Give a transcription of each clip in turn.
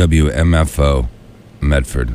WMFO, Medford.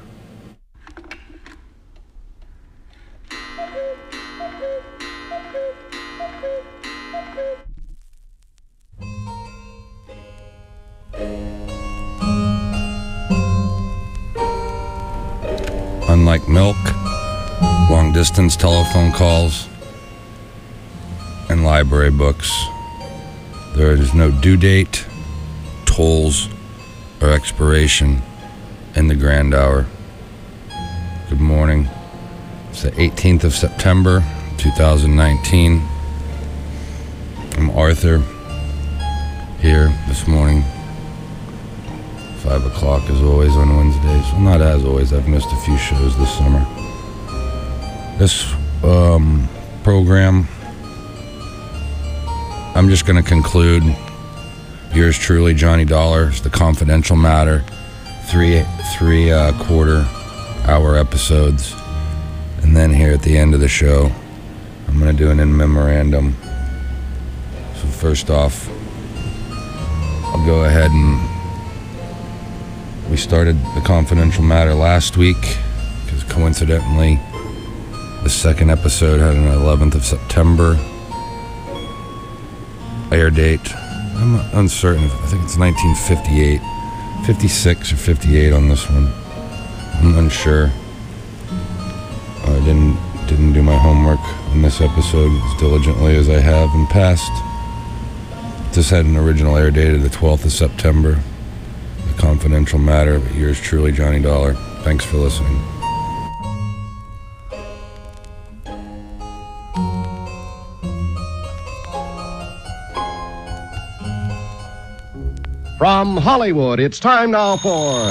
Unlike milk, long-distance telephone calls, and library books, there is no due date, tolls, or expiration in the grand hour. Good morning. It's the 18th of September, 2019. I'm Arthur, here this morning. 5 o'clock as always on Wednesdays. Well, not as always. I've missed a few shows this summer. This program, I'm just going to conclude. Yours truly, Johnny Dollar's The Confidential Matter, three quarter-hour episodes. And then here at the end of the show, I'm going to do an in memorandum. So first off, I'll go ahead and we started The Confidential Matter last week because coincidentally the second episode had an 11th of September air date. I'm uncertain. I think it's 1958, 56 or 58 on this one. I'm unsure. I didn't do my homework on this episode as diligently as I have in past. This had an original air date of the 12th of September. The Confidential Matter. Yours truly, Johnny Dollar. Thanks for listening. From Hollywood, it's time now for...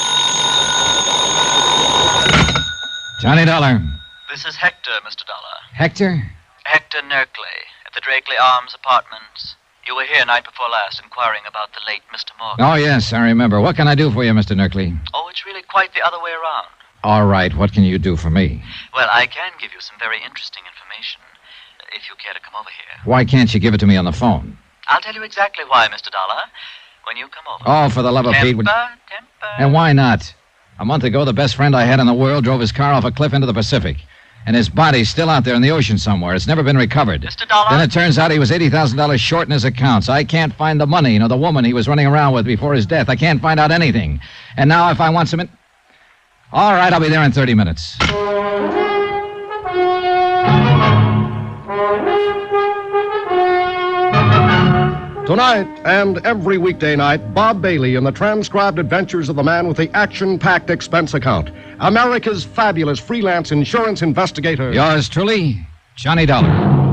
Johnny Dollar. This is Hector, Mr. Dollar. Hector? Hector Nerkley, at the Drakeley Arms Apartments. You were here night before last inquiring about the late Mr. Morgan. Oh, yes, I remember. What can I do for you, Mr. Nerkley? Oh, it's really quite the other way around. All right, what can you do for me? Well, I can give you some very interesting information, if you care to come over here. Why can't you give it to me on the phone? I'll tell you exactly why, Mr. Dollar, when you come over. Oh, for the love of Pete. Temper. And why not? A month ago, the best friend I had in the world drove his car off a cliff into the Pacific. And his body's still out there in the ocean somewhere. It's never been recovered. Mr. Dollar? Then it turns out he was $80,000 short in his accounts. I can't find the money, the woman he was running around with before his death. I can't find out anything. And now if I want some... All right, I'll be there in 30 minutes. Tonight and every weekday night, Bob Bailey in the transcribed adventures of the man with the action-packed expense account. America's fabulous freelance insurance investigator. Yours truly, Johnny Dollar.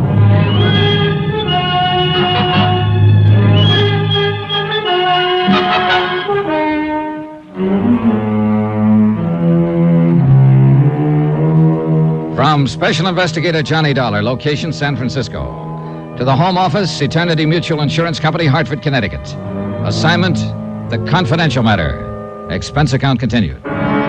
From Special Investigator Johnny Dollar, location San Francisco. To the Home Office, Eternity Mutual Insurance Company, Hartford, Connecticut. Assignment, The Confidential Matter. Expense account continued.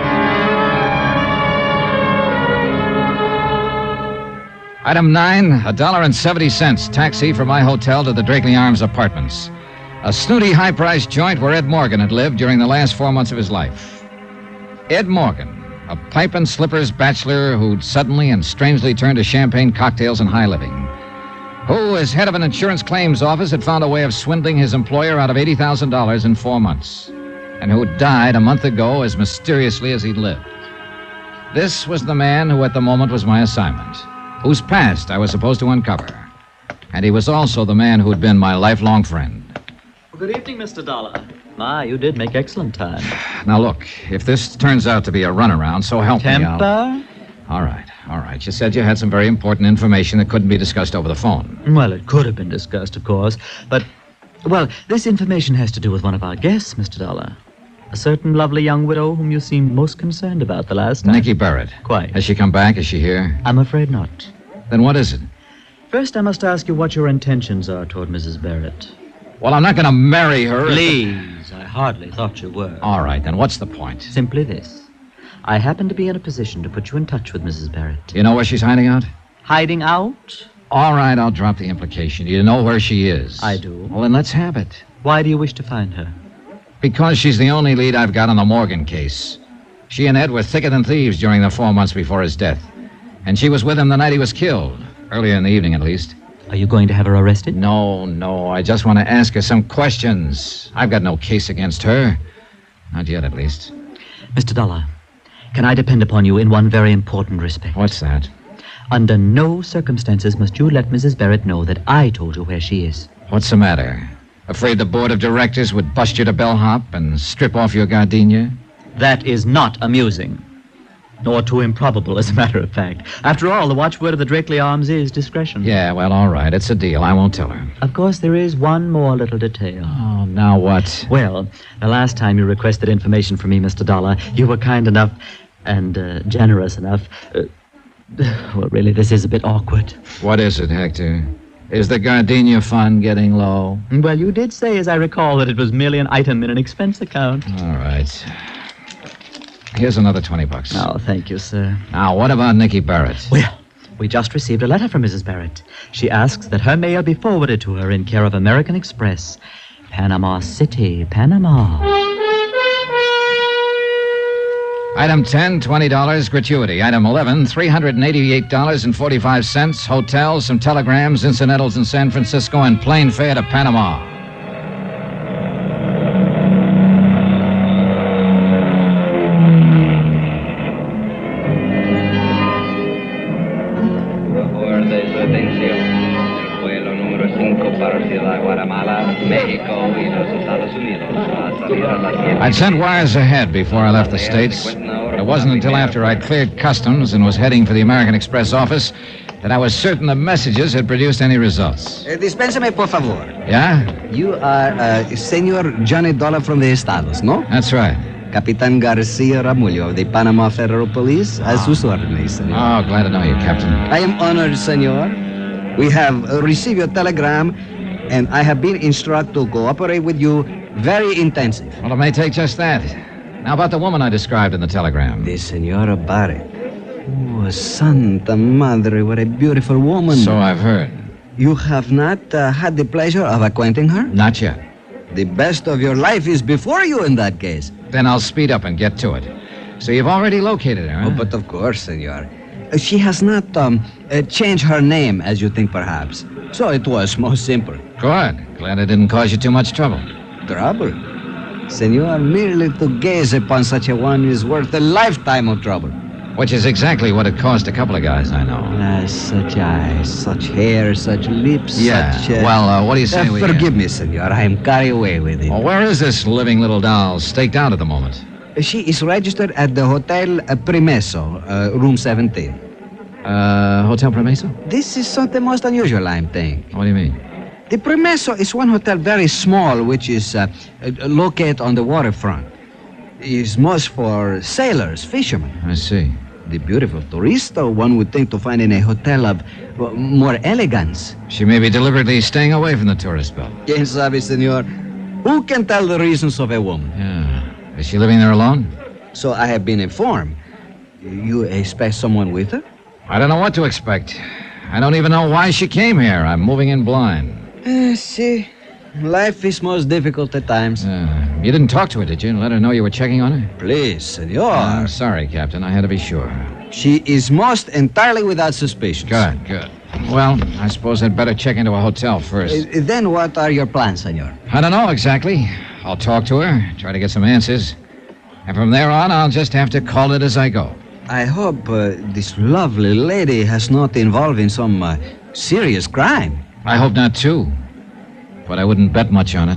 Item 9, $1.70 taxi from my hotel to the Drakeley Arms Apartments. A snooty, high-priced joint where Ed Morgan had lived during the last 4 months of his life. Ed Morgan, a pipe and slippers bachelor who'd suddenly and strangely turned to champagne cocktails and high living. Who, as head of an insurance claims office, had found a way of swindling his employer out of $80,000 in 4 months. And who died a month ago as mysteriously as he'd lived. This was the man who at the moment was my assignment, whose past I was supposed to uncover. And he was also the man who'd been my lifelong friend. Well, good evening, Mr. Dollar. My, you did make excellent time. Now, look, if this turns out to be a runaround, so help me out. Temper? All right. You said you had some very important information that couldn't be discussed over the phone. Well, it could have been discussed, of course, but... Well, this information has to do with one of our guests, Mr. Dollar. A certain lovely young widow whom you seemed most concerned about the last time. Nikki Barrett. Quite. Has she come back? Is she here? I'm afraid not. Then what is it? First, I must ask you what your intentions are toward Mrs. Barrett. Well, I'm not going to marry her. Please, I hardly thought you were. All right, then what's the point? Simply this. I happen to be in a position to put you in touch with Mrs. Barrett. Do you know where she's hiding out? Hiding out? All right, I'll drop the implication. You know where she is. I do. Well, then let's have it. Why do you wish to find her? Because she's the only lead I've got on the Morgan case. She and Ed were thicker than thieves during the 4 months before his death. And she was with him the night he was killed. Earlier in the evening, at least. Are you going to have her arrested? No. I just want to ask her some questions. I've got no case against her. Not yet, at least. Mr. Dollar, can I depend upon you in one very important respect? What's that? Under no circumstances must you let Mrs. Barrett know that I told you where she is. What's the matter? Afraid the board of directors would bust you to bellhop and strip off your gardenia? That is not amusing. Nor too improbable, as a matter of fact. After all, the watchword of the Drakeley Arms is discretion. Yeah, well, all right. It's a deal. I won't tell her. Of course, there is one more little detail. Oh, now what? Well, the last time you requested information from me, Mr. Dollar, you were kind enough and generous enough. Well, really, this is a bit awkward. What is it, Hector? Is the gardenia fund getting low? Well, you did say, as I recall, that it was merely an item in an expense account. All right. Here's another $20. Oh, thank you, sir. Now, what about Nicky Barrett? Well, we just received a letter from Mrs. Barrett. She asks that her mail be forwarded to her in care of American Express, Panama City, Panama. Item 10, $20, gratuity. Item 11, $388.45, hotel, some telegrams, incidentals in San Francisco, and plane fare to Panama. I'd sent wires ahead before I left the States. It wasn't until after I'd cleared customs and was heading for the American Express office that I was certain the messages had produced any results. Dispénsame, por favor. Yeah? You are Senor Johnny Dollar from the Estados, no? That's right. Capitan Garcia Ramullo of the Panama Federal Police. A sus órdenes, senor. Oh, glad to know you, Captain. I am honored, senor. We have received your telegram, and I have been instructed to cooperate with you very intensive. Well, it may take just that. Now, about the woman I described in the telegram. The Senora Barrett. Oh, Santa Madre, what a beautiful woman. So I've heard. You have not had the pleasure of acquainting her? Not yet. The best of your life is before you in that case. Then I'll speed up and get to it. So you've already located her, huh? Oh, but of course, senor. She has not changed her name, as you think, perhaps. So it was most simple. Good. Glad it didn't cause you too much trouble. Trouble? Senor, merely to gaze upon such a one is worth a lifetime of trouble. Which is exactly what it cost a couple of guys I know. Such eyes, such hair, such lips, Yeah. such... Well, what do you say we... Forgive me, senor. I am carried away with it. Well, where is this living little doll staked out at the moment? She is registered at the Hotel Primeso, room 17. Hotel Promeso? This is something most unusual, I'm thinking. What do you mean? The Primeso is one hotel very small, which is located on the waterfront. It's most for sailors, fishermen. I see. The beautiful tourista one would think to find in a hotel of more elegance. She may be deliberately staying away from the tourist belt. Quien sabe, senor? Who can tell the reasons of a woman? Yeah. Is she living there alone? So I have been informed. You expect someone with her? I don't know what to expect. I don't even know why she came here. I'm moving in blind. See, life is most difficult at times. You didn't talk to her, did you? And let her know you were checking on her? Please, senor. I'm sorry, Captain. I had to be sure. She is most entirely without suspicions. Good. Well, I suppose I'd better check into a hotel first. Then what are your plans, senor? I don't know exactly. I'll talk to her, try to get some answers. And from there on, I'll just have to call it as I go. I hope this lovely lady has not involved in some serious crime. I hope not, too. But I wouldn't bet much on it.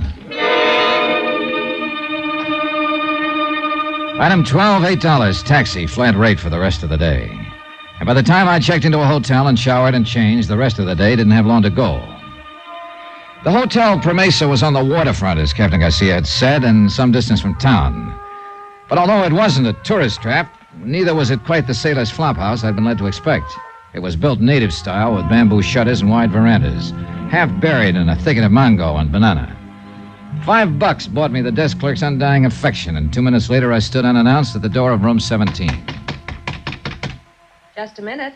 Item 12, $8, taxi, flat rate for the rest of the day. And by the time I checked into a hotel and showered and changed, the rest of the day didn't have long to go. The Hotel Promesa was on the waterfront, as Captain Garcia had said, and some distance from town. But although it wasn't a tourist trap, neither was it quite the sailor's flop house I'd been led to expect. It was built native style with bamboo shutters and wide verandas, half buried in a thicket of mango and banana. $5 bought me the desk clerk's undying affection, and 2 minutes later I stood unannounced at the door of room 17. Just a minute.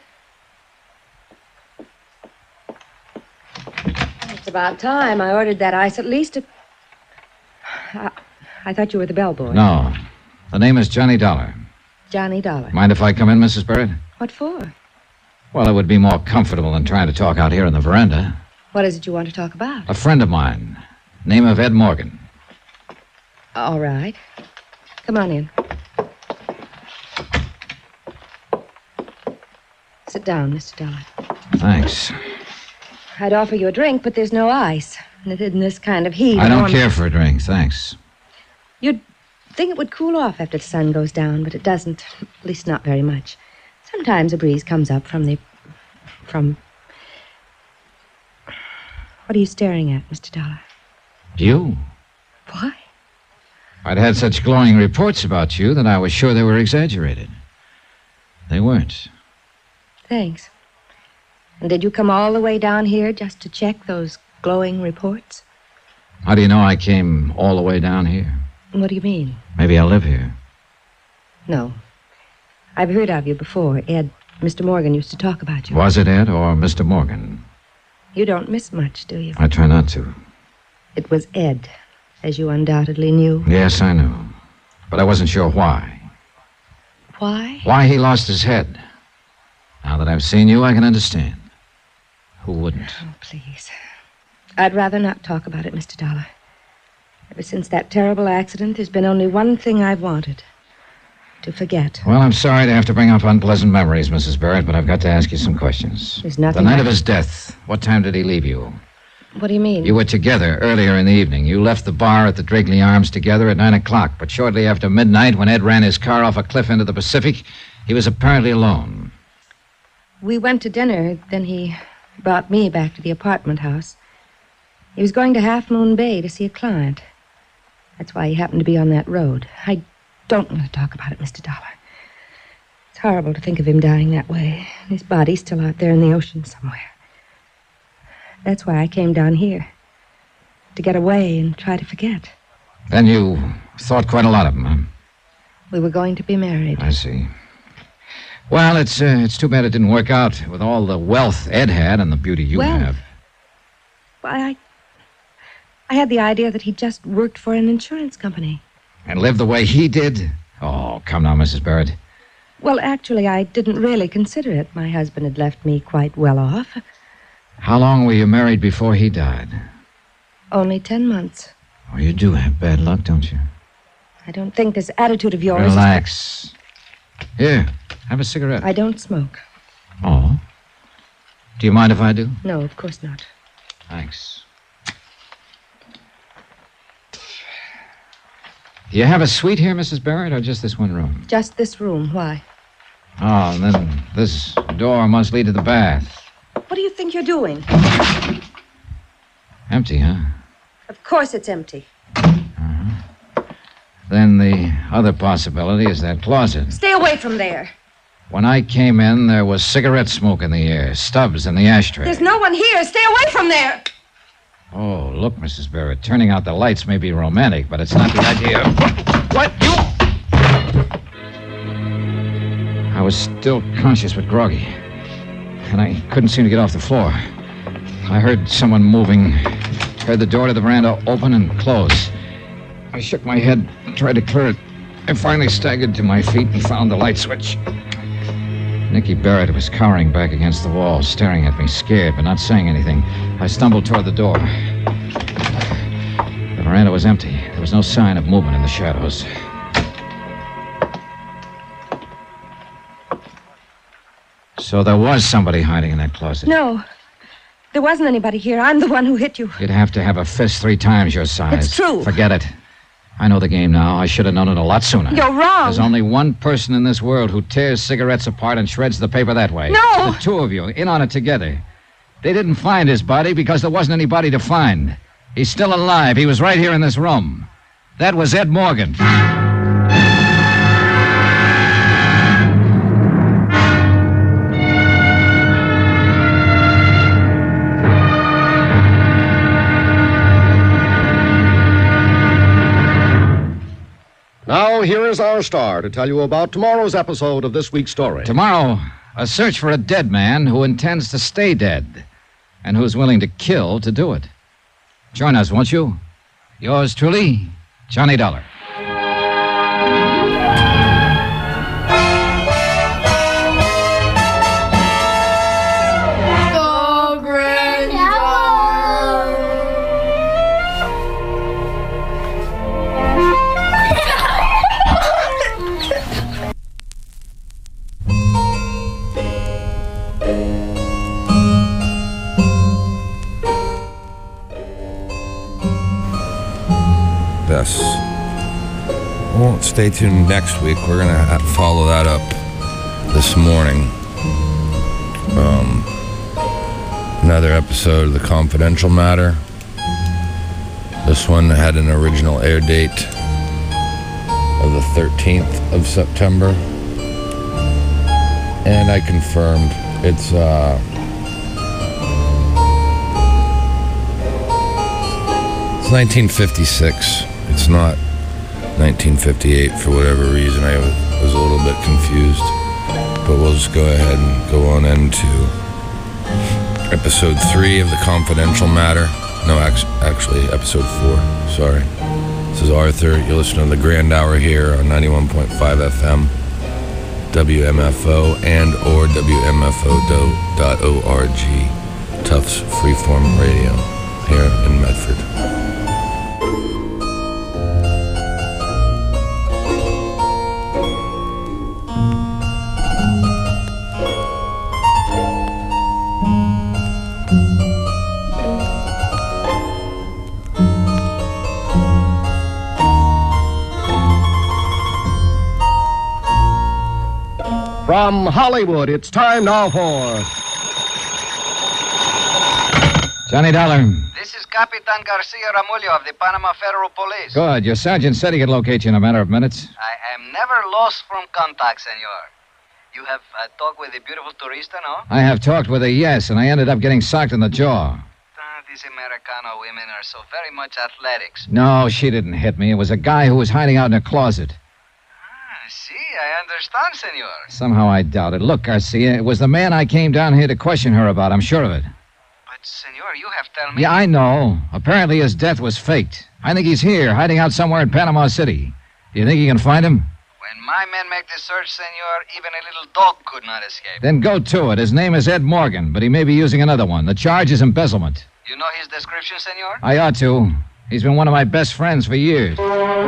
It's about time. I ordered that ice at least I thought you were the bellboy. No. The name is Johnny Dollar. Johnny Dollar. Mind if I come in, Mrs. Barrett? What for? Well, it would be more comfortable than trying to talk out here in the veranda. What is it you want to talk about? A friend of mine. Name of Ed Morgan. All right. Come on in. Sit down, Mr. Dollar. Thanks. I'd offer you a drink, but there's no ice. And in this kind of heat... I don't care for a drink, thanks. You'd think it would cool off after the sun goes down, but it doesn't. At least not very much. Sometimes a breeze comes up from... What are you staring at, Mr. Dollar? You? Why? I'd had such glowing reports about you that I was sure they were exaggerated. They weren't. Thanks. And did you come all the way down here just to check those glowing reports? How do you know I came all the way down here? What do you mean? Maybe I live here. No. I've heard of you before. Ed, Mr. Morgan used to talk about you. Was it Ed or Mr. Morgan? You don't miss much, do you? I try not to. It was Ed, as you undoubtedly knew. Yes, I knew. But I wasn't sure why. Why? Why he lost his head. Now that I've seen you, I can understand. Who wouldn't? Oh, please. I'd rather not talk about it, Mr. Dollar. Ever since that terrible accident, there's been only one thing I've wanted. To forget. Well, I'm sorry to have to bring up unpleasant memories, Mrs. Barrett, but I've got to ask you some questions. There's nothing... The night of his death, what time did he leave you? What do you mean? You were together earlier in the evening. You left the bar at the Drakeley Arms together at 9 o'clock, but shortly after midnight, when Ed ran his car off a cliff into the Pacific, he was apparently alone. We went to dinner, then he brought me back to the apartment house. He was going to Half Moon Bay to see a client. That's why he happened to be on that road. I don't want to talk about it, Mr. Dollar. It's horrible to think of him dying that way. His body's still out there in the ocean somewhere. That's why I came down here. To get away and try to forget. Then you thought quite a lot of him, huh? We were going to be married. I see. Well, it's too bad it didn't work out with all the wealth Ed had and the beauty you have. Why, I had the idea that he just worked for an insurance company. And lived the way he did? Oh, come now, Mrs. Barrett. Well, actually, I didn't really consider it. My husband had left me quite well off. How long were you married before he died? Only 10 months. Oh, you do have bad luck, don't you? I don't think this attitude of yours... Relax. Here, have a cigarette. I don't smoke. Oh? Do you mind if I do? No, of course not. Thanks. Do you have a suite here, Mrs. Barrett, or just this one room? Just this room. Why? Oh, and then this door must lead to the bath. What do you think you're doing? Empty, huh? Of course it's empty. Then the other possibility is that closet. Stay away from there. When I came in, there was cigarette smoke in the air, stubs in the ashtray. There's no one here. Stay away from there. Oh, look, Mrs. Barrett, turning out the lights may be romantic, but it's not the idea. What? You? I was still conscious but groggy, and I couldn't seem to get off the floor. I heard someone moving, heard the door to the veranda open and close. I shook my head and tried to clear it. I finally staggered to my feet and found the light switch. Nicky Barrett was cowering back against the wall, staring at me, scared, but not saying anything. I stumbled toward the door. The veranda was empty. There was no sign of movement in the shadows. So there was somebody hiding in that closet. No. There wasn't anybody here. I'm the one who hit you. You'd have to have a fist 3 times your size. It's true. Forget it. I know the game now. I should have known it a lot sooner. You're wrong. There's only one person in this world who tears cigarettes apart and shreds the paper that way. No! The 2 of you, in on it together. They didn't find his body because there wasn't anybody to find. He's still alive. He was right here in this room. That was Ed Morgan. Now, here is our star to tell you about tomorrow's episode of this week's story. Tomorrow, a search for a dead man who intends to stay dead and who's willing to kill to do it. Join us, won't you? Yours truly, Johnny Dollar. Well, stay tuned next week. We're going to follow that up this morning. Another episode of The Confidential Matter. This one had an original air date of the 13th of September. And I confirmed it's 1956. It's not 1958 for whatever reason. I was a little bit confused. But we'll just go ahead and go on into episode 3 of The Confidential Matter. No, actually, episode 4. Sorry. This is Arthur. You're listening to The Grand Hour here on 91.5 FM, WMFO, and or WMFO.org. Tufts Freeform Radio here in Medford. From Hollywood, it's time now for... Johnny Dollar. This is Capitan Garcia Ramullo of the Panama Federal Police. Good. Your sergeant said he could locate you in a matter of minutes. I am never lost from contact, senor. You have talked with the beautiful turista, no? I have talked with her, yes, and I ended up getting socked in the jaw. These Americano women are so very much athletics. No, she didn't hit me. It was a guy who was hiding out in a closet. See, I understand, senor. Somehow I doubt it. Look, Garcia, it was the man I came down here to question her about. I'm sure of it. But, senor, you have told me... Yeah, I know. Apparently his death was faked. I think he's here, hiding out somewhere in Panama City. Do you think you can find him? When my men make the search, senor, even a little dog could not escape. Then go to it. His name is Ed Morgan, but he may be using another one. The charge is embezzlement. You know his description, senor? I ought to. He's been one of my best friends for years.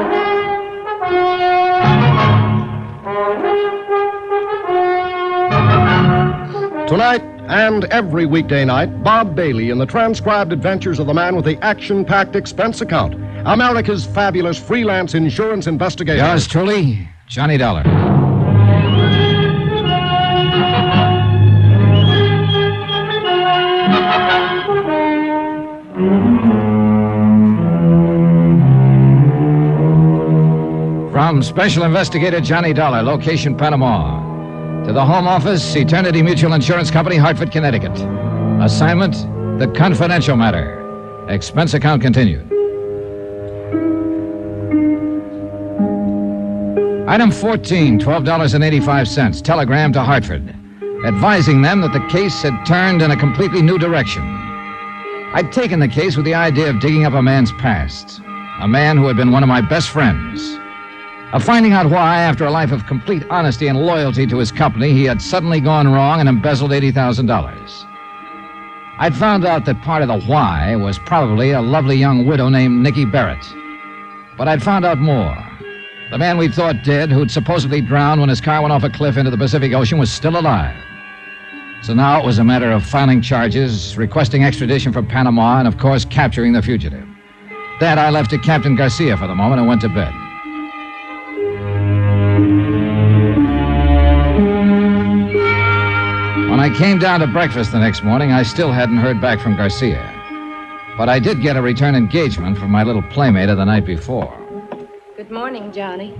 Tonight and every weekday night, Bob Bailey in the transcribed adventures of the man with the action-packed expense account, America's fabulous freelance insurance investigator. Yours truly, Johnny Dollar. From Special Investigator Johnny Dollar, location Panama. To the Home Office, Eternity Mutual Insurance Company, Hartford, Connecticut. Assignment, The Confidential Matter. Expense account continued. Item 14, $12.85. Telegram to Hartford, advising them that the case had turned in a completely new direction. I'd taken the case with the idea of digging up a man's past. A man who had been one of my best friends. Of finding out why, after a life of complete honesty and loyalty to his company, he had suddenly gone wrong and embezzled $80,000. I'd found out that part of the why was probably a lovely young widow named Nikki Barrett. But I'd found out more. The man we'd thought dead, who'd supposedly drowned when his car went off a cliff into the Pacific Ocean, was still alive. So now it was a matter of filing charges, requesting extradition from Panama, and, of course, capturing the fugitive. That I left to Captain Garcia for the moment and went to bed. When I came down to breakfast the next morning, I still hadn't heard back from Garcia. But I did get a return engagement from my little playmate of the night before. Good morning, Johnny.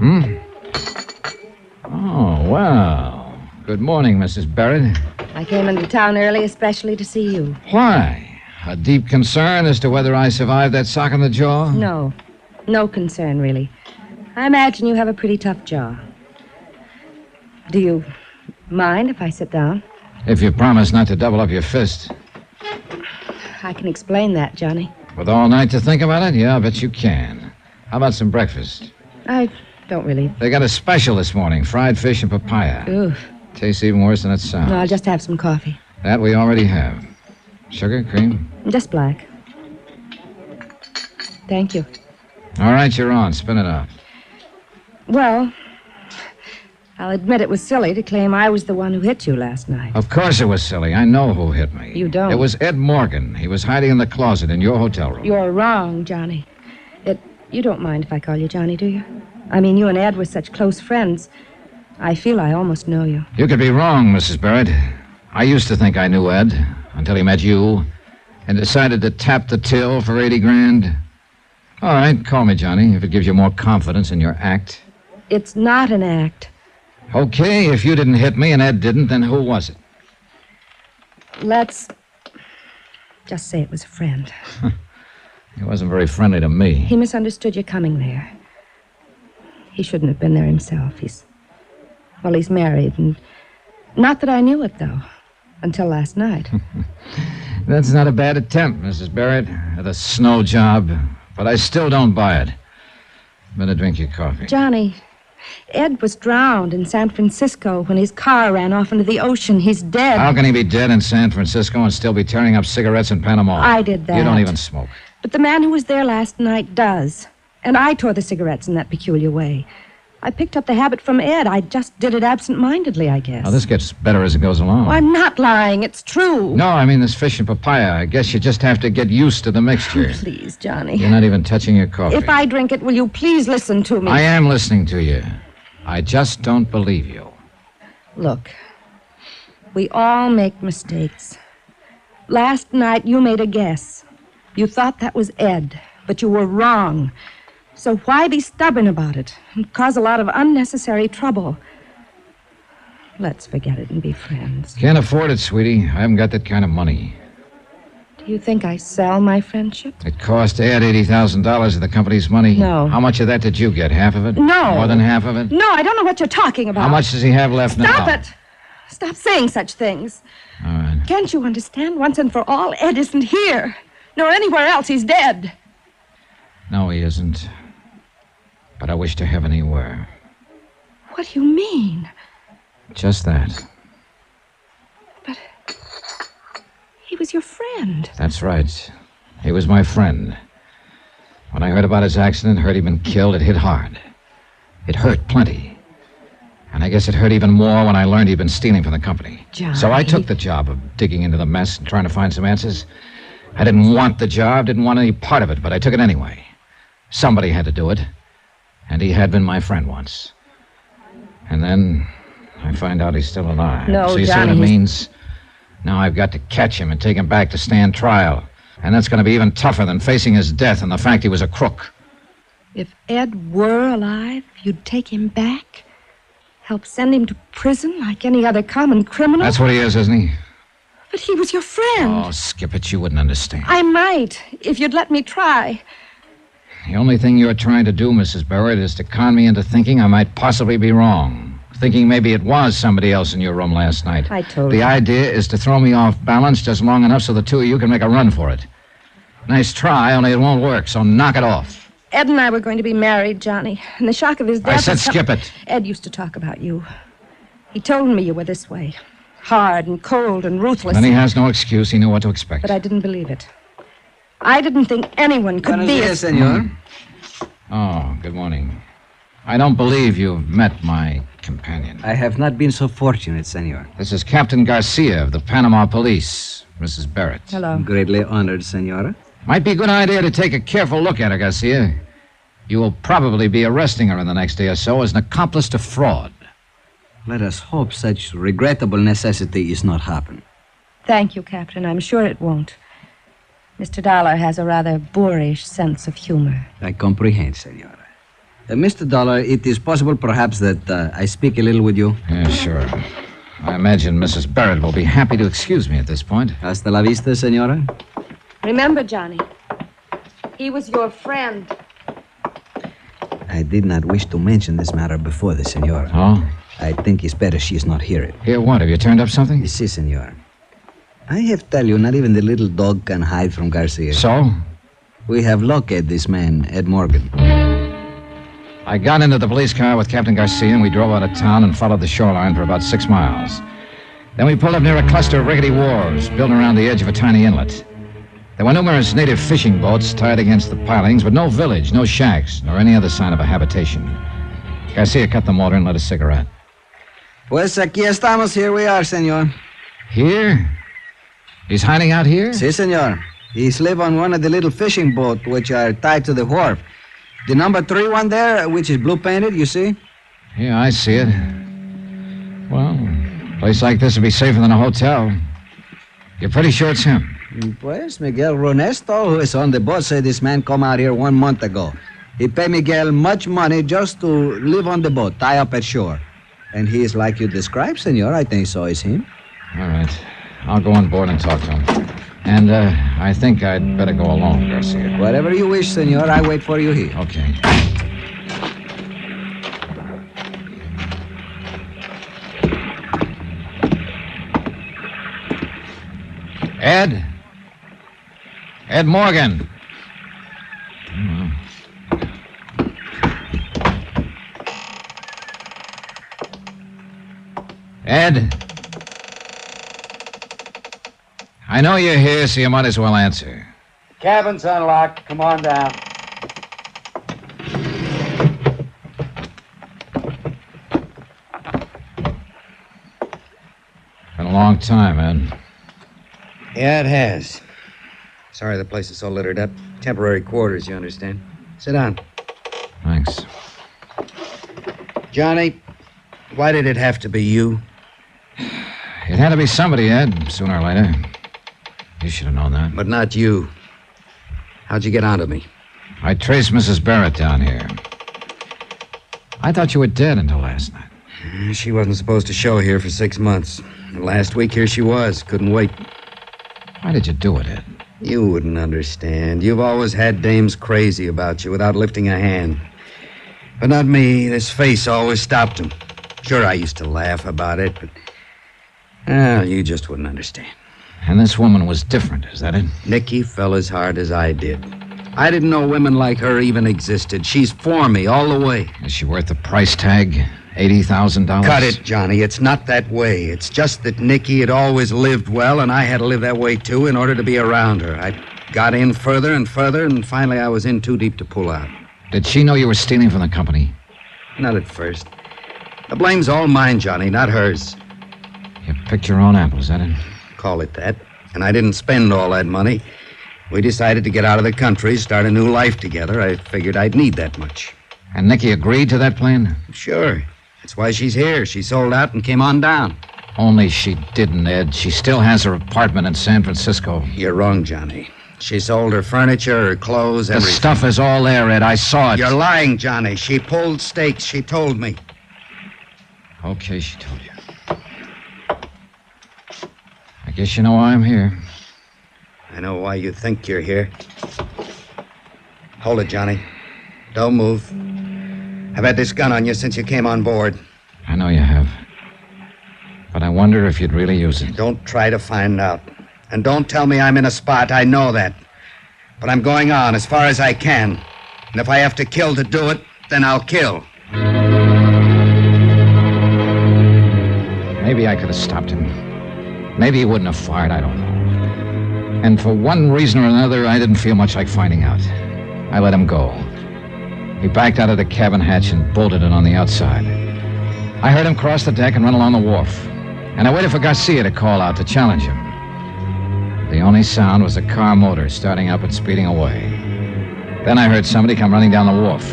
Oh, well. Good morning, Mrs. Barrett. I came into town early especially to see you. Why? A deep concern as to whether I survived that sock in the jaw? No. No concern, really. I imagine you have a pretty tough jaw. Do you mind if I sit down? If you promise not to double up your fist. I can explain that, Johnny. With all night to think about it? Yeah, I bet you can. How about some breakfast? I don't really. They got a special this morning, fried fish and papaya. Oof. Tastes even worse than it sounds. No, I'll just have some coffee. That we already have. Sugar, cream? Just black. Thank you. All right, you're on. Spin it up. Well, I'll admit it was silly to claim I was the one who hit you last night. Of course it was silly. I know who hit me. You don't. It was Ed Morgan. He was hiding in the closet in your hotel room. You're wrong, Johnny. You don't mind if I call you Johnny, do you? I mean, you and Ed were such close friends. I feel I almost know you. You could be wrong, Mrs. Barrett. I used to think I knew Ed until he met you and decided to tap the till for 80 grand. All right, call me Johnny if it gives you more confidence in your act. It's not an act. Okay, if you didn't hit me and Ed didn't, then who was it? Let's just say it was a friend. He wasn't very friendly to me. He misunderstood you coming there. He shouldn't have been there himself. He's married, and not that I knew it, though, until last night. That's not a bad attempt, Mrs. Barrett, at a snow job, but I still don't buy it. Better drink your coffee. Johnny, Ed was drowned in San Francisco when his car ran off into the ocean. He's dead. How can he be dead in San Francisco and still be tearing up cigarettes in Panama? I did that. You don't even smoke. But the man who was there last night does. And I tore the cigarettes in that peculiar way. I picked up the habit from Ed. I just did it absent-mindedly, I guess. Now, this gets better as it goes along. Oh, I'm not lying. It's true. No, I mean this fish and papaya. I guess you just have to get used to the mixture. Please, Johnny. You're not even touching your coffee. If I drink it, will you please listen to me? I am listening to you. I just don't believe you. Look, we all make mistakes. Last night, you made a guess. You thought that was Ed, but you were wrong. So why be stubborn about it and cause a lot of unnecessary trouble? Let's forget it and be friends. Can't afford it, sweetie. I haven't got that kind of money. Do you think I sell my friendship? It cost Ed $80,000 of the company's money. No. How much of that did you get? Half of it? No. More than half of it? No, I don't know what you're talking about. How much does he have left now? Stop it! Stop saying such things. All right. Can't you understand once and for all? Ed isn't here, nor anywhere else. He's dead. No, he isn't. But I wish to heaven he were. What do you mean? Just that. But he was your friend. That's right. He was my friend. When I heard about his accident, heard he'd been killed, it hit hard. It hurt plenty. And I guess it hurt even more when I learned he'd been stealing from the company. Johnny. So I took the job of digging into the mess and trying to find some answers. I didn't want the job, didn't want any part of it, but I took it anyway. Somebody had to do it. And he had been my friend once. And then I find out he's still alive. No, so you see Johnny, what it means? Now I've got to catch him and take him back to stand trial. And that's going to be even tougher than facing his death and the fact he was a crook. If Ed were alive, you'd take him back? Help send him to prison like any other common criminal? That's what he is, isn't he? But he was your friend. Oh, skip it. You wouldn't understand. I might, if you'd let me try. The only thing you're trying to do, Mrs. Barrett, is to con me into thinking I might possibly be wrong. Thinking maybe it was somebody else in your room last night. I told you. The you. idea is to throw me off balance just long enough so the two of you can make a run for it. Nice try, only it won't work, so knock it off. Ed and I were going to be married, Johnny, and the shock of his death... I said skip it. Ed used to talk about you. He told me you were this way. Hard and cold and ruthless. Then he has no excuse. He knew what to expect. But I didn't believe it. I didn't think anyone could be Buenos dias, senor. Oh, good morning. I don't believe you've met my companion. I have not been so fortunate, senor. This is Captain Garcia of the Panama Police, Mrs. Barrett. Hello. Greatly honored, senora. Might be a good idea to take a careful look at her, Garcia. You will probably be arresting her in the next day or so as an accomplice to fraud. Let us hope such regrettable necessity is not happen. Thank you, Captain. I'm sure it won't. Mr. Dollar has a rather boorish sense of humor. I comprehend, senora. Mr. Dollar, it is possible perhaps that I speak a little with you. Yeah, sure. I imagine Mrs. Barrett will be happy to excuse me at this point. Hasta la vista, senora. Remember, Johnny, he was your friend. I did not wish to mention this matter before the senora. Oh? I think it's better she is not here. Here, what? Have you turned up something? Si, senor. I have tell you, not even the little dog can hide from Garcia. So? We have located this man, Ed Morgan. I got into the police car with Captain Garcia, and we drove out of town and followed the shoreline for about 6 miles. Then we pulled up near a cluster of rickety wharves built around the edge of a tiny inlet. There were numerous native fishing boats tied against the pilings, but no village, no shacks, nor any other sign of a habitation. Garcia cut the motor and lit a cigarette. Pues aquí estamos. Here we are, senor. Here? He's hiding out here? Si, senor. He live on one of the little fishing boats which are tied to the wharf. The number 3 one there, which is blue painted, you see? Yeah, I see it. Well, a place like this would be safer than a hotel. You're pretty sure it's him? Pues, Miguel Ronesto, who is on the boat, said this man come out here 1 month ago. He paid Miguel much money just to live on the boat, tie up at shore. And he is like you described, senor. I think so is him. All right. I'll go on board and talk to him. And I think I'd better go alone, Garcia. Whatever you wish, senor. I wait for you here. Okay. Ed? Ed Morgan. Ed? I know you're here, so you might as well answer. Cabin's unlocked. Come on down. Been a long time, Ed. Yeah, it has. Sorry the place is so littered up. Temporary quarters, you understand. Sit down. Thanks. Johnny, why did it have to be you? It had to be somebody, Ed, sooner or later. You should have known that. But not you. How'd you get onto me? I traced Mrs. Barrett down here. I thought you were dead until last night. She wasn't supposed to show here for 6 months. And last week, here she was. Couldn't wait. Why did you do it, Ed? You wouldn't understand. You've always had dames crazy about you without lifting a hand. But not me. This face always stopped them. Sure, I used to laugh about it, but... Well, you just wouldn't understand. And this woman was different, is that it? Nikki fell as hard as I did. I didn't know women like her even existed. She's for me all the way. Is she worth the price tag? $80,000? Cut it, Johnny. It's not that way. It's just that Nikki had always lived well, and I had to live that way, too, in order to be around her. I got in further and further, and finally I was in too deep to pull out. Did she know you were stealing from the company? Not at first. The blame's all mine, Johnny, not hers. You picked your own apples, is that it? Call it that. And I didn't spend all that money. We decided to get out of the country, start a new life together. I figured I'd need that much. And Nikki agreed to that plan? Sure. That's why she's here. She sold out and came on down. Only she didn't, Ed. She still has her apartment in San Francisco. You're wrong, Johnny. She sold her furniture, her clothes, The everything. stuff is all there, Ed. I saw it. You're lying, Johnny. She pulled stakes. She told me. Okay, she told you. I guess you know why I'm here. I know why you think you're here. Hold it, Johnny. Don't move. I've had this gun on you since you came on board. I know you have. But I wonder if you'd really use it. Don't try to find out. And don't tell me I'm in a spot. I know that. But I'm going on as far as I can. And if I have to kill to do it, then I'll kill. Maybe I could have stopped him. Maybe he wouldn't have fired, I don't know. And for one reason or another, I didn't feel much like finding out. I let him go. He backed out of the cabin hatch and bolted it on the outside. I heard him cross the deck and run along the wharf. And I waited for Garcia to call out to challenge him. The only sound was a car motor starting up and speeding away. Then I heard somebody come running down the wharf.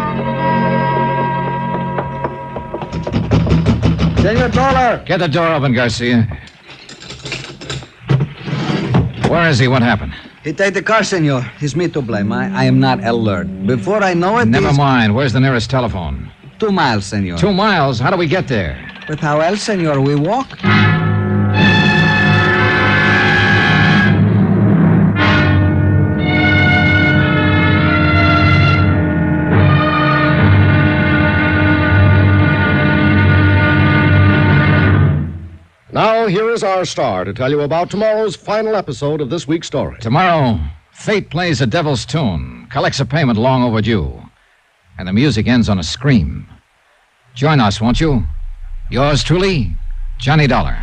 Senor Dollar! Get the door open, Garcia. Where is he? What happened? He take the car, senor. It's me to blame. I am not alert. Before I know it, Never mind. Where's the nearest telephone? 2 miles, senor. 2 miles? How do we get there? But how else, senor? We walk? Now, here is our star to tell you about tomorrow's final episode of this week's story. Tomorrow, fate plays a devil's tune, collects a payment long overdue, and the music ends on a scream. Join us, won't you? Yours truly, Johnny Dollar.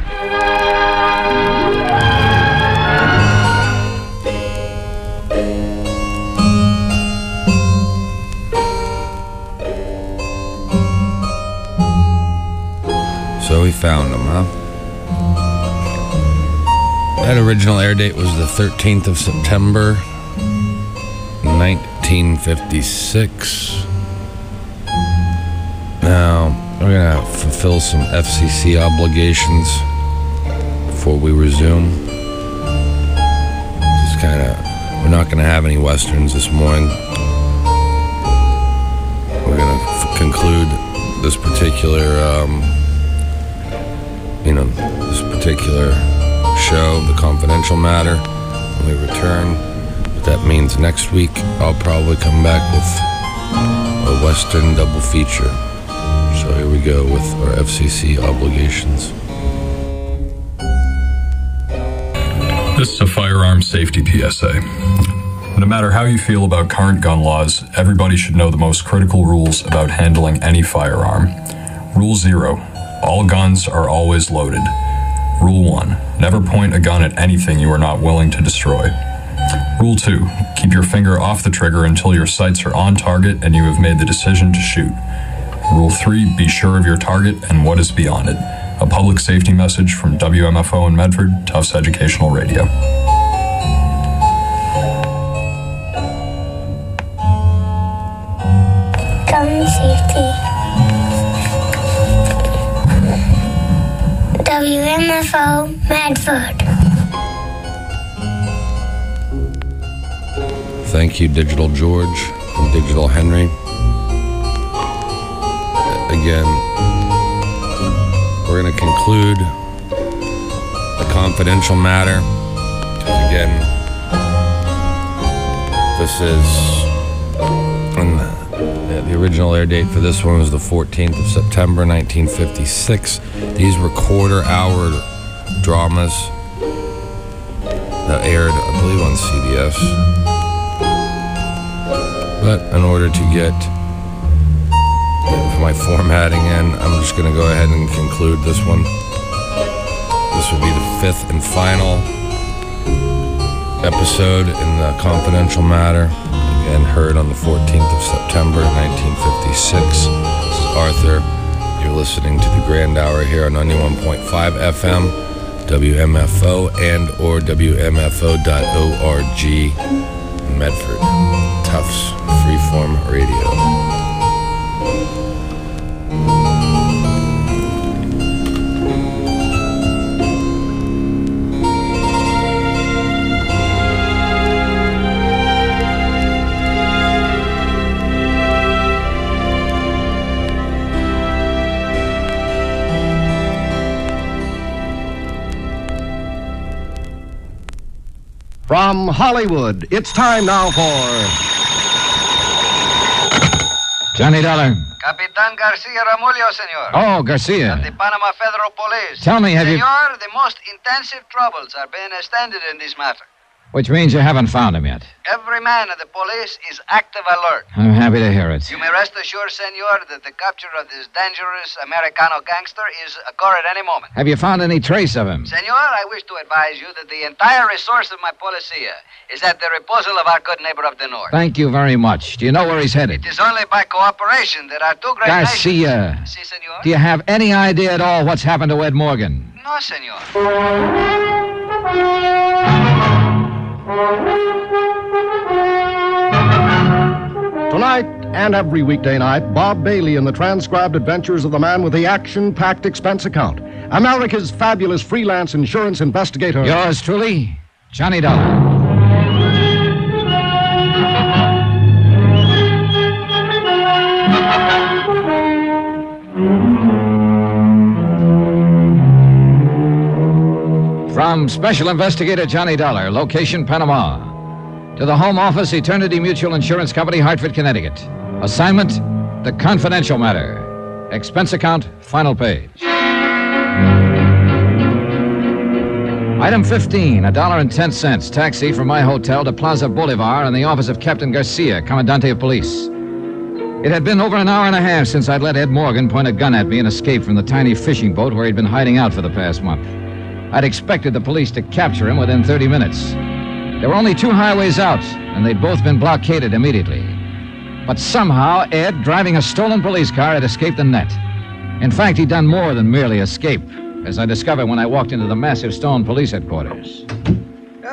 So we found him, huh? That original air date was the 13th of September, 19... 1956. Now, we're going to fulfill some FCC obligations before we resume. We're not going to have any Westerns this morning. We're going to conclude this particular, show, The Confidential Matter, when we return. But that means next week I'll probably come back with a Western double feature. So here we go with our FCC obligations. This is a firearms safety PSA. No matter how you feel about current gun laws, everybody should know the most critical rules about handling any firearm. Rule 0. All guns are always loaded. Rule 1. Never point a gun at anything you are not willing to destroy. Rule 2. Keep your finger off the trigger until your sights are on target and you have made the decision to shoot. Rule 3. Be sure of your target and what is beyond it. A public safety message from WMFO in Medford, Tufts Educational Radio. Gun safety. WMFO Medford. Thank you, Digital George and Digital Henry. Again, we're going to conclude The Confidential Matter. Again, this is the original air date for this one was the 14th of September, 1956. These were quarter-hour dramas that aired, I believe, on CBS. But in order to get my formatting in, I'm just going to go ahead and conclude this one. This will be the 5th and final episode in The Confidential Matter. Again, heard on the 14th of September, 1956. This is Arthur. You're listening to the Grand Hour here on 91.5 FM, WMFO, and or WMFO.org, Medford. Tufts Freeform Radio. From Hollywood, it's time now for Johnny Dollar. Capitan Garcia Ramullo, senor. Oh, Garcia. Of the Panama Federal Police. Tell me, have you... Senor, the most intensive troubles are being extended in this matter. Which means you haven't found him yet. Every man of the police is active alert. I'm happy to hear it. You may rest assured, senor, that the capture of this dangerous Americano gangster is occur at any moment. Have you found any trace of him? Senor, I wish to advise you that the entire resource of my policia is at the disposal of our good neighbor of the north. Thank you very much. Do you know where he's headed? It is only by cooperation that our two great Garcia. nations... Si, senor? Do you have any idea at all what's happened to Ed Morgan? No, senor. Tonight and every weekday night, Bob Bailey in the transcribed adventures of the man with the action-packed expense account. America's fabulous freelance insurance investigator. Yours truly, Johnny Dollar. From Special Investigator Johnny Dollar, location Panama. To the Home Office, Eternity Mutual Insurance Company, Hartford, Connecticut. Assignment, The Confidential Matter. Expense account, final page. Item 15, $1.10. Taxi from my hotel to Plaza Bolivar in the office of Captain Garcia, Commandante of Police. It had been over an hour and a half since I'd let Ed Morgan point a gun at me and escape from the tiny fishing boat where he'd been hiding out for the past month. I'd expected the police to capture him within 30 minutes. There were only two highways out, and they'd both been blockaded immediately. But somehow, Ed, driving a stolen police car, had escaped the net. In fact, he'd done more than merely escape, as I discovered when I walked into the massive stone police headquarters.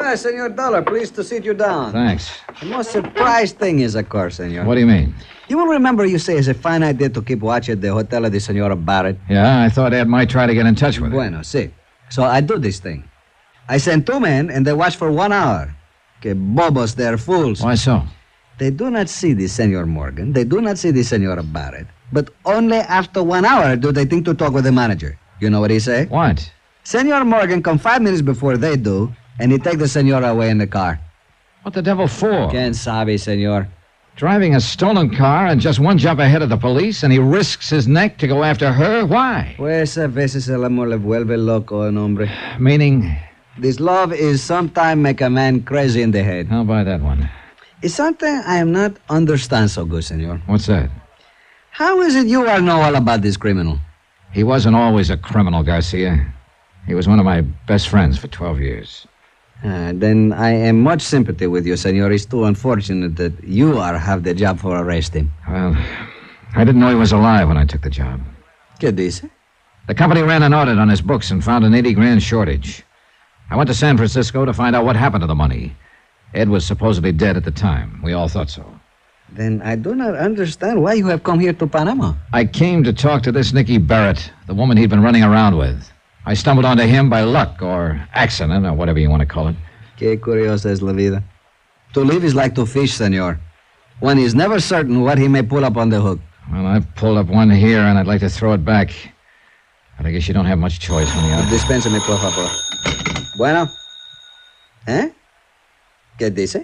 buenas, Senor Dollar. Pleased to sit you down. Thanks. The most surprised thing is, of course, senor. What do you mean? You will remember you say it's a fine idea to keep watch at the Hotel of the Senora Barrett. Yeah, I thought Ed might try to get in touch with her. Bueno, see. So I do this thing. I send 2 men, and they watch for 1 hour. Que bobos, they're fools. Why so? They do not see the Senor Morgan. They do not see the Senora Barrett. But only after 1 hour do they think to talk with the manager. You know what he say? What? Senor Morgan come 5 minutes before they do, and he take the Senora away in the car. What the devil for? Quien sabe, senor? Driving a stolen car and just 1 jump ahead of the police, and he risks his neck to go after her? Why? Pues a veces el amor le vuelve loco, un hombre. Meaning? This love is sometimes make a man crazy in the head. How about that one? It's something I am not understand so good, senor. What's that? How is it you all know all about this criminal? He wasn't always a criminal, Garcia. He was one of my best friends for 12 years. Then I am much sympathy with you, senor. It's too unfortunate that you are have the job for arrest him. Well, I didn't know he was alive when I took the job. ¿Qué dice? The company ran an audit on his books and found an 80 grand shortage. I went to San Francisco to find out what happened to the money. Ed was supposedly dead at the time. We all thought so. Then I do not understand why you have come here to Panama. I came to talk to this Nicky Barrett, the woman he'd been running around with. I stumbled onto him by luck or accident or whatever you want to call it. Qué curiosa es la vida. To live is like to fish, senor. One is never certain what he may pull up on the hook. Well, I've pulled up one here and I'd like to throw it back. But I guess you don't have much choice when you're... Dispénseme, por favor. Bueno. ¿Eh? ¿Qué dice?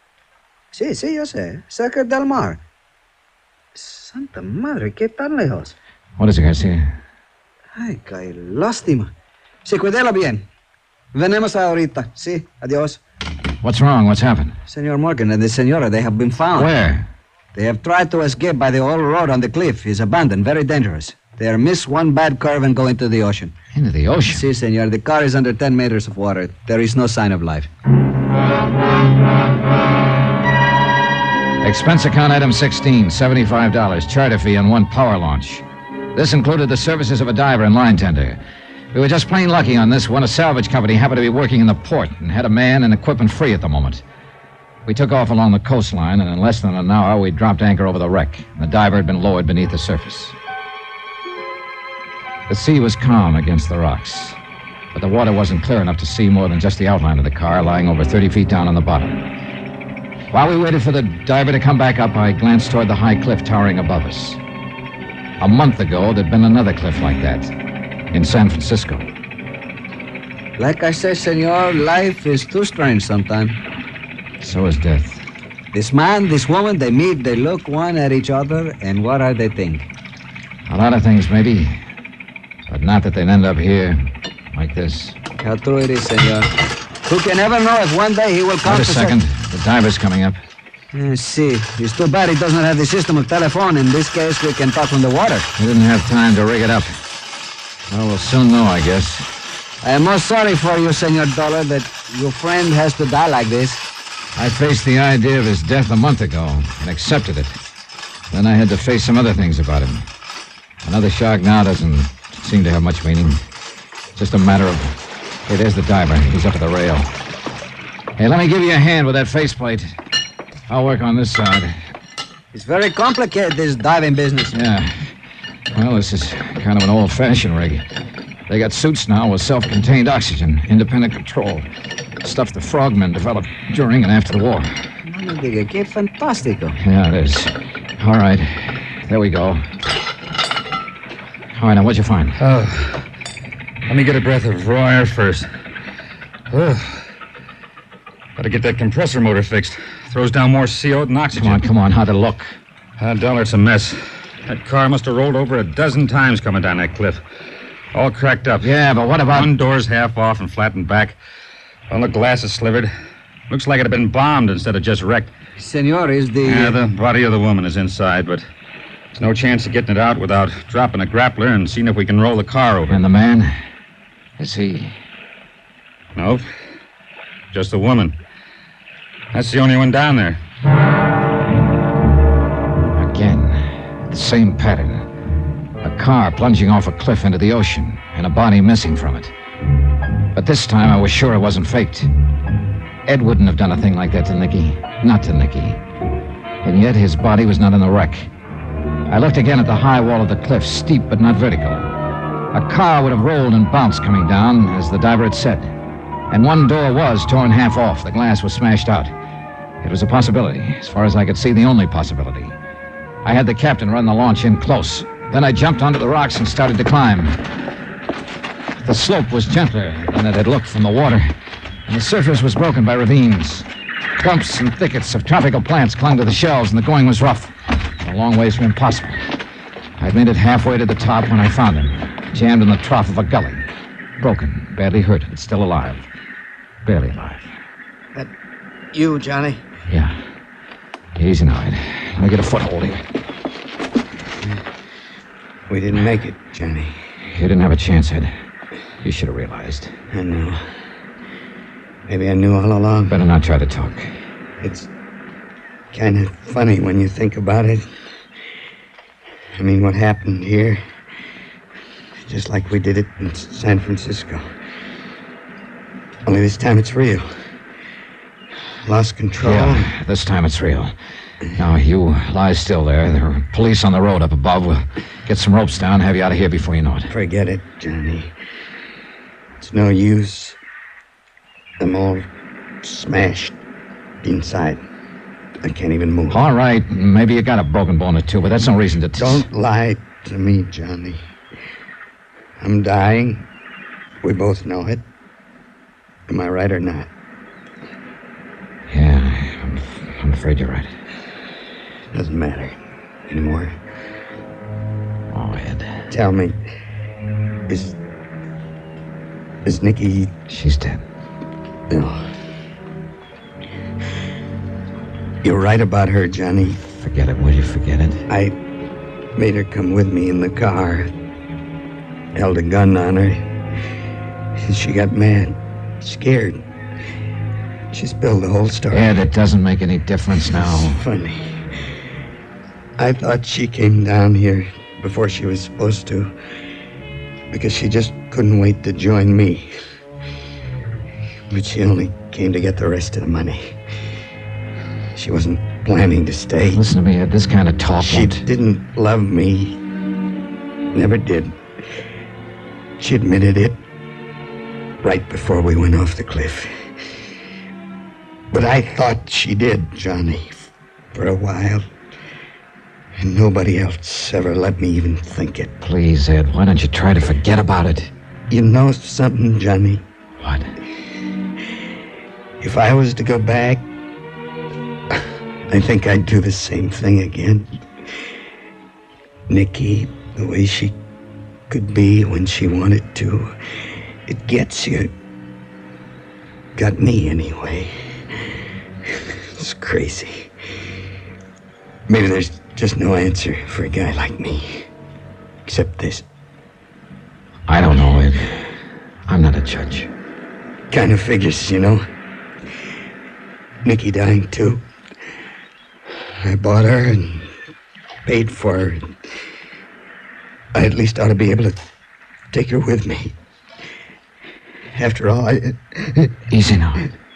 Sí, yo sé. Cerca del mar. Santa madre, ¿qué tan lejos? What is it, Garcia? Ay, qué lástima. Sí, cuídelo bien. Venemos ahorita. Sí, adiós. What's wrong? What's happened? Senor Morgan and the senora, they have been found. Where? They have tried to escape by the old road on the cliff. It's abandoned, very dangerous. They are miss 1 bad curve and go into the ocean. Into the ocean? Si, senor. The car is under 10 meters of water. There is no sign of life. Expense account item 16, $75. Charter fee on 1 power launch. This included the services of a diver and line tender. We were just plain lucky on this one. A salvage company happened to be working in the port and had a man and equipment free at the moment. We took off along the coastline, and in less than an hour, we dropped anchor over the wreck. The diver had been lowered beneath the surface. The sea was calm against the rocks, but the water wasn't clear enough to see more than just the outline of the car lying over 30 feet down on the bottom. While we waited for the diver to come back up, I glanced toward the high cliff towering above us. A month ago, there'd been another cliff like that in San Francisco. Like I said, senor, life is too strange sometimes. So is death. This man, this woman, they meet, they look one at each other, and what are they think? A lot of things, maybe, but not that they'd end up here like this. How true it is, senor. Who can ever know if one day he will come Wait a to... second. The diver's coming up. See, it's too bad he doesn't have the system of telephone. In this case, we can talk from the water. We didn't have time to rig it up. Well, we'll soon know, I guess. I am most sorry for you, Senor Dollar, that your friend has to die like this. I faced the idea of his death a month ago and accepted it. Then I had to face some other things about him. Another shark now doesn't seem to have much meaning. Just a matter of... Hey, there's the diver. He's up at the rail. Hey, let me give you a hand with that faceplate. I'll work on this side. It's very complicated, this diving business. Yeah. Well, this is kind of an old-fashioned rig. They got suits now with self-contained oxygen, independent control. Stuff the frogmen developed during and after the war. No me diga, qué fantástico. Yeah, it is. All right. There we go. All right, now, what'd you find? Oh, let me get a breath of raw air first. Oh. Gotta get that compressor motor fixed. Throws down more CO than oxygen. Come on. How'd it look? Dollar, it's a mess. That car must have rolled over a dozen times coming down that cliff. All cracked up. Yeah, but what about... One door's half off and flattened back. All the glass is slivered. Looks like it had been bombed instead of just wrecked. Senor, is the... Yeah, the body of the woman is inside, but there's no chance of getting it out without dropping a grappler and seeing if we can roll the car over. And the man? Is he... Nope. Just the woman. That's the only one down there. Again, the same pattern. A car plunging off a cliff into the ocean, and a body missing from it. But this time I was sure it wasn't faked. Ed wouldn't have done a thing like that to Nicky. Not to Nicky. And yet his body was not in the wreck. I looked again at the high wall of the cliff, steep but not vertical. A car would have rolled and bounced coming down, as the diver had said. And one door was torn half off. The glass was smashed out. It was a possibility. As far as I could see, the only possibility. I had the captain run the launch in close. Then I jumped onto the rocks and started to climb. The slope was gentler than it had looked from the water, and the surface was broken by ravines. Clumps and thickets of tropical plants clung to the shelves, and the going was rough, a long ways from impossible. I'd made it halfway to the top when I found him, jammed in the trough of a gully. Broken, badly hurt, but still alive. Barely alive. That you, Johnny? Yeah. Easy now, Ed. Let me get a foothold here. We didn't make it, Johnny. You didn't have a chance, Ed. You should have realized. I know. Maybe I knew all along. Better not try to talk. It's kind of funny when you think about it. I mean, what happened here, just like we did it in San Francisco. Only this time it's real. Lost control. Yeah, this time it's real. Now, you lie still there. There are police on the road up above. We'll get some ropes down, have you out of here before you know it. Forget it, Johnny. It's no use. I'm all smashed inside. I can't even move. All right, maybe you got a broken bone or two, but that's no reason to... Don't lie to me, Johnny. I'm dying. We both know it. Am I right or not? Yeah, I'm afraid you're right. Doesn't matter anymore. Oh, Ed. Tell me, is Nicky... She's dead. No. You're right about her, Johnny. Forget it, will you? Forget it. I made her come with me in the car. Held a gun on her. She got mad. Scared. She spilled the whole story. Ed, it doesn't make any difference now. It's funny. I thought she came down here before she was supposed to, because she just couldn't wait to join me. But she only came to get the rest of the money. She wasn't planning to stay. Listen to me, Ed, this kind of talk She didn't love me. Never did. She admitted it right before we went off the cliff. But I thought she did, Johnny, for a while. And nobody else ever let me even think it. Please, Ed, why don't you try to forget about it? You know something, Johnny? What? If I was to go back, I think I'd do the same thing again. Nicky, the way she could be when she wanted to, it gets you. Got me, anyway. It's crazy. Maybe there's just no answer for a guy like me. Except this. I don't know, Ed. I'm not a judge. Kind of figures, you know. Nicky dying, too. I bought her and paid for her. I at least ought to be able to take her with me. After all, Easy now.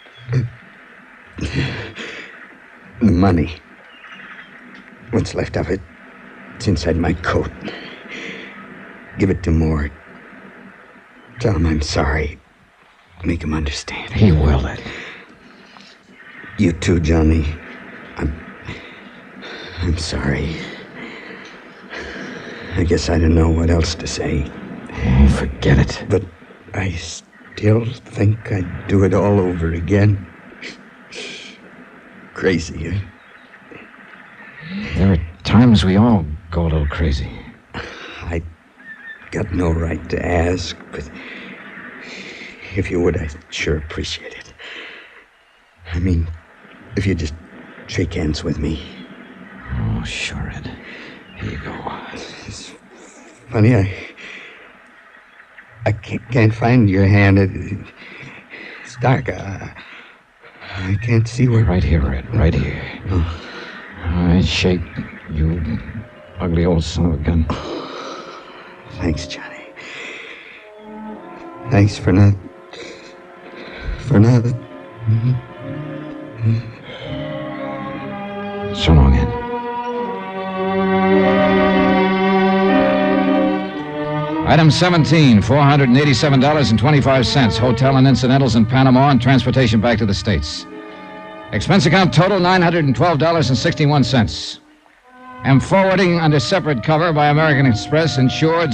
The money. What's left of it, it's inside my coat. Give it to Mort. Tell him I'm sorry. Make him understand. He will, Ed. You too, Johnny. I'm sorry. I guess I don't know what else to say. Oh, forget it. But I still think I'd do it all over again. Crazy, eh? There are times we all go a little crazy. I got no right to ask, but if you would, I'd sure appreciate it. I mean, if you just shake hands with me. Oh, sure, Ed. Here you go. It's funny, I can't find your hand. It's dark. I can't see where... Right here, Ed. Right here. Oh. All right, shake, you ugly old son of a gun. Thanks, Johnny. Thanks for not... For not... Mm-hmm. So long, Ed. Item 17, $487.25. Hotel and incidentals in Panama and transportation back to the States. Expense account total $912.61. Am forwarding under separate cover by American Express, insured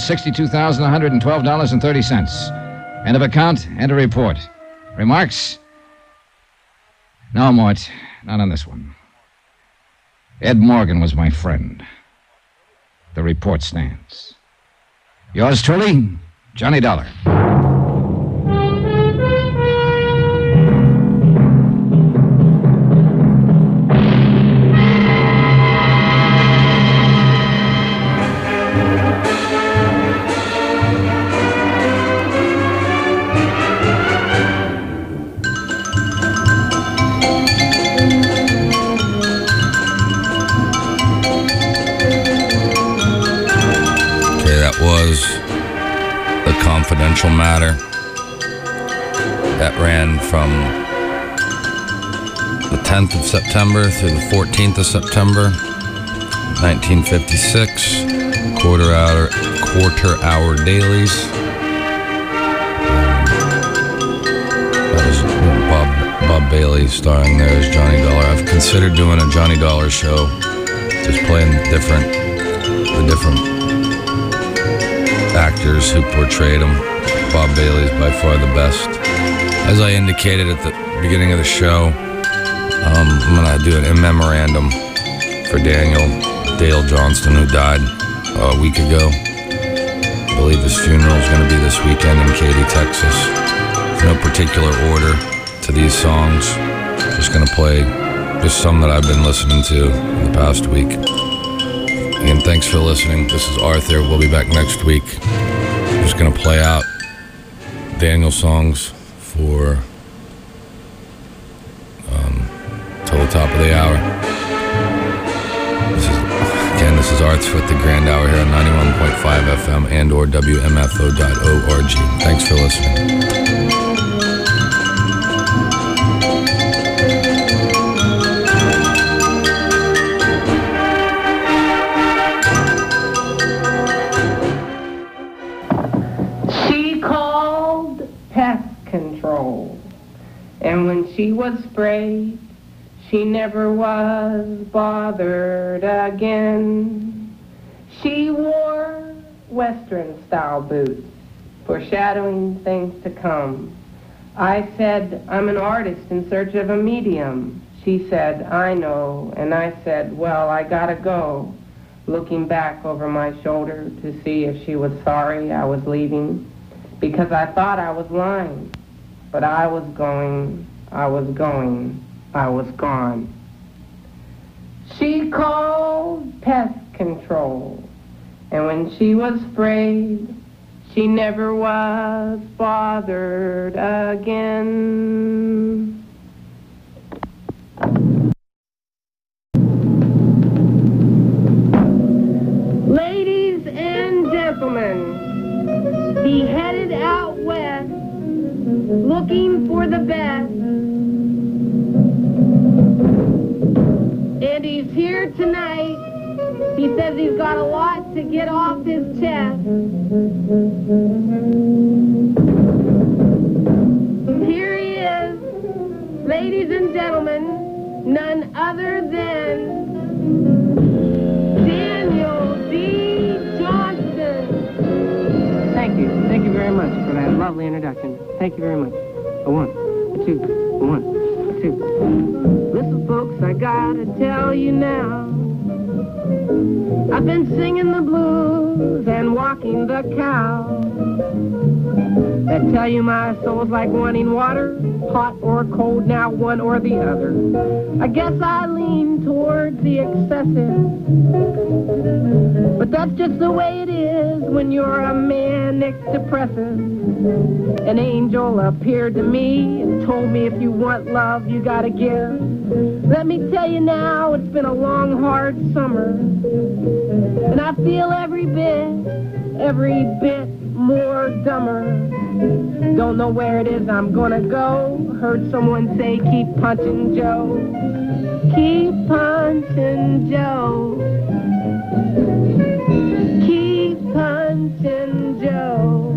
$62,112.30. End of account, enter report. Remarks? No, Mort, not on this one. Ed Morgan was my friend. The report stands. Yours truly, Johnny Dollar. Was The Confidential Matter. That ran from the 10th of September through the 14th of September, 1956. Quarter hour dailies. That was Bob Bailey starring there as Johnny Dollar. I've considered doing a Johnny Dollar show, just playing the different actors who portrayed him. Bob Bailey is by far the best. As I indicated at the beginning of the show, I'm going to do an in memorandum for Dale Johnston, who died a week ago. I believe his funeral is going to be this weekend in Katy, Texas. There's no particular order to these songs. Just going to play just some that I've been listening to in the past week. Again, thanks for listening. This is Arthur. We'll be back next week. I'm just going to play out Daniel songs for till the top of the hour. This is Arthur with the Grand Hour here on 91.5 FM and or WMFO.org. Thanks for listening. And when she was sprayed, she never was bothered again. She wore Western-style boots, foreshadowing things to come. I said, I'm an artist in search of a medium. She said, I know. And I said, well, I gotta go, looking back over my shoulder to see if she was sorry I was leaving, because I thought I was lying. But I was going, I was gone. She called pest control, and when she was sprayed, she never was bothered again. Ladies and gentlemen, he headed out west, looking for the best, and he's here tonight. He says he's got a lot to get off his chest. Here he is, ladies and gentlemen, none other than Daniel D. Johnston. Thank you very much for that lovely introduction. Thank you very much. A one, a two, a one, a two. Listen, folks, I gotta tell you now, I've been singing the blues and walking the cow. That tell you my soul's like wanting water, hot or cold, now one or the other. I guess I lean towards the excessive, but that's just the way it is when you're a manic depressive. An angel appeared to me and told me if you want love, you gotta give. Let me tell you now, it's been a long, hard summer, and I feel every bit more dumber. Don't know where it is I'm gonna go. Heard someone say, keep punching Joe. Keep punching Joe. Keep punching Joe.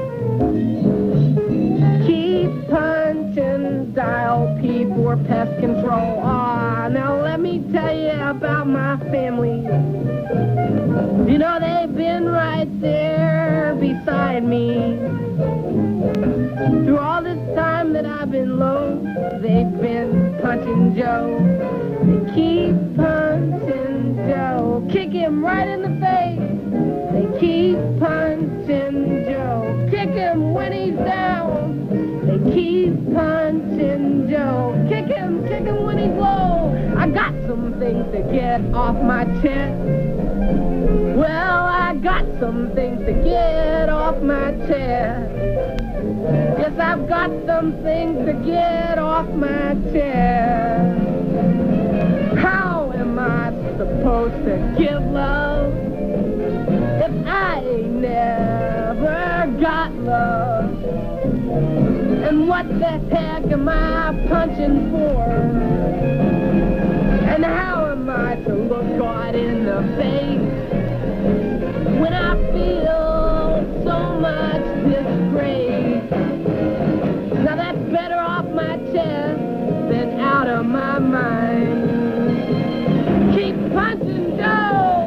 Keep punching dial P for pest control. Ah, now let me tell you about my family. You know, they've been right there beside me. Through all this time that I've been low, they've been punching Joe. They keep punching Joe. Kick him right in the face. They keep punching Joe. Kick him when he's down. They keep punching Joe. Kick him when he's low. I got some things to get off my chest. Well, I got some things to get off my chest. Yes, I've got some things to get off my chest. How am I supposed to give love if I ain't never got love? And what the heck am I punching for? And how am I to look God in the face when I feel so much disgrace? Now that's better off my chest than out of my mind. Keep punching Joe!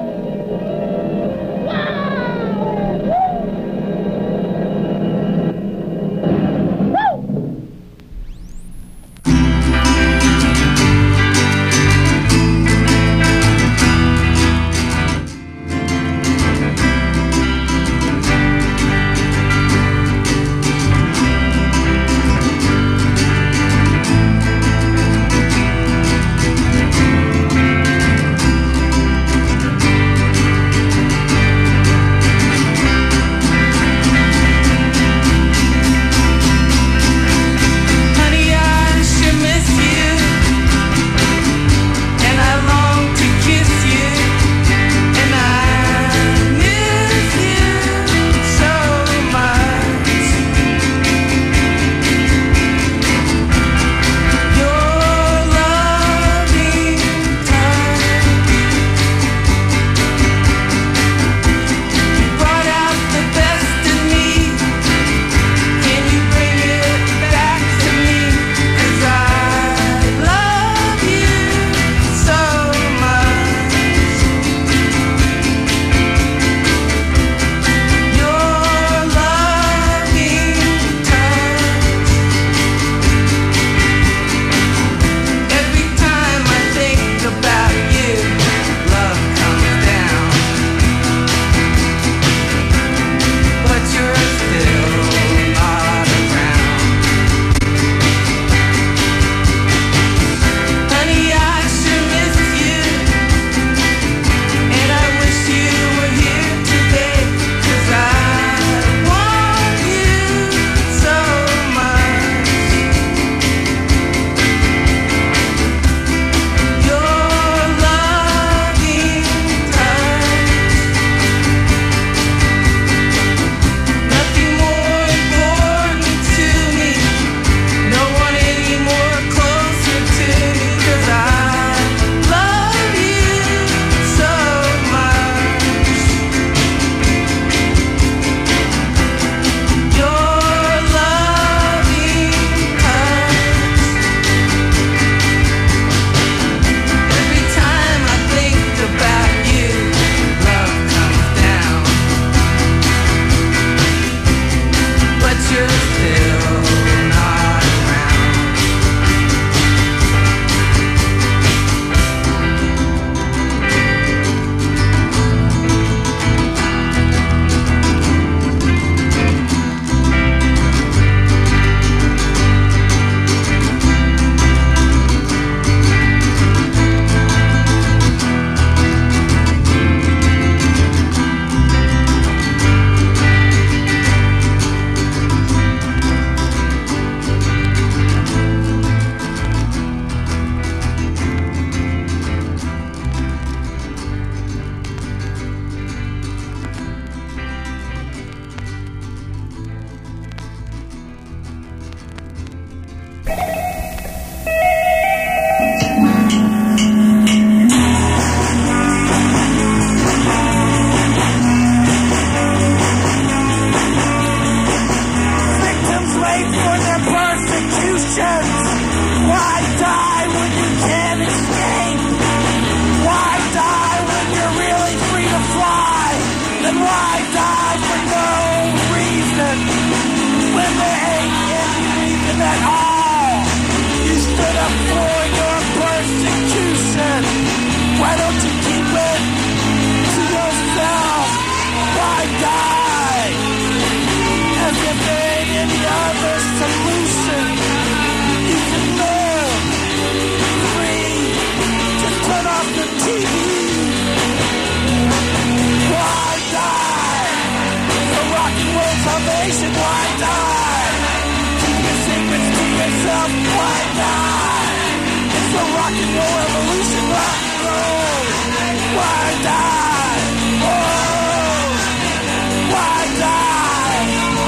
world salvation, why die? Keep your secrets to yourself, why die? It's the rock and roll revolution, rock and roll. Why die? Oh, why die?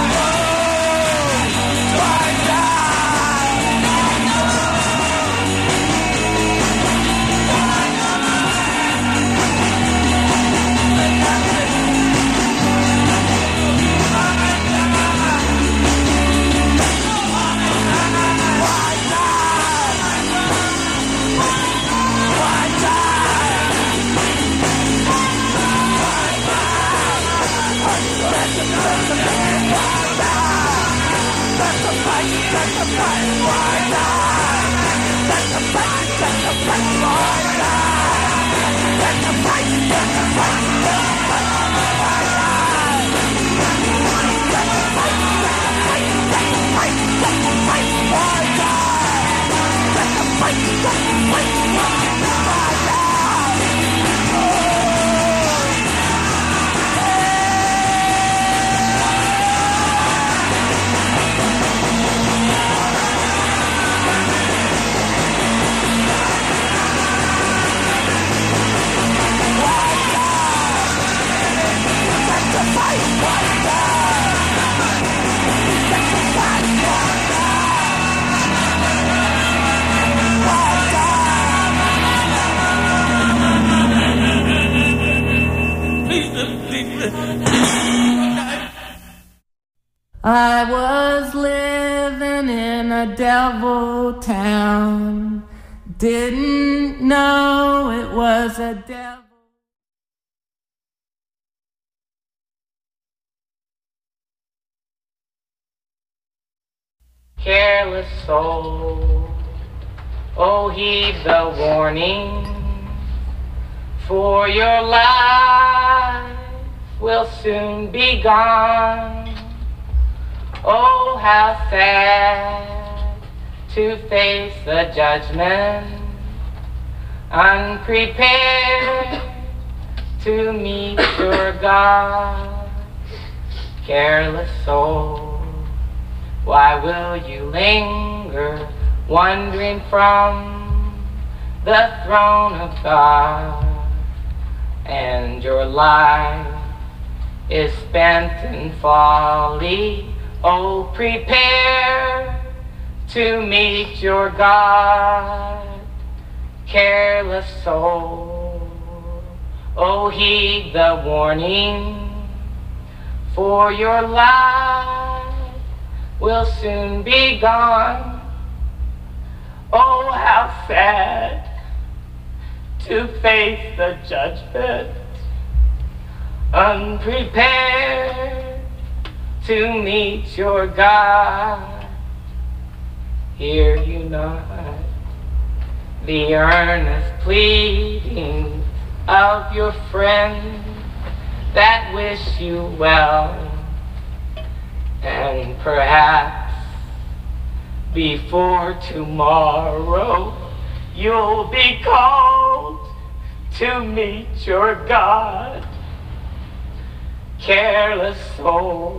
Oh, why die? I was living in a devil town, didn't know it was a devil. Careless soul, oh heed the warning, for your life will soon be gone. Oh, how sad to face the judgment, unprepared to meet your God. Careless soul, why will you linger, wandering from the throne of God? And your life is spent in folly. Oh, prepare to meet your God. Careless soul, oh, heed the warning, for your life will soon be gone. Oh, how sad to face the judgment, unprepared to meet your God. Hear you not the earnest pleadings of your friends that wish you well, and perhaps before tomorrow you'll be called to meet your God. Careless soul,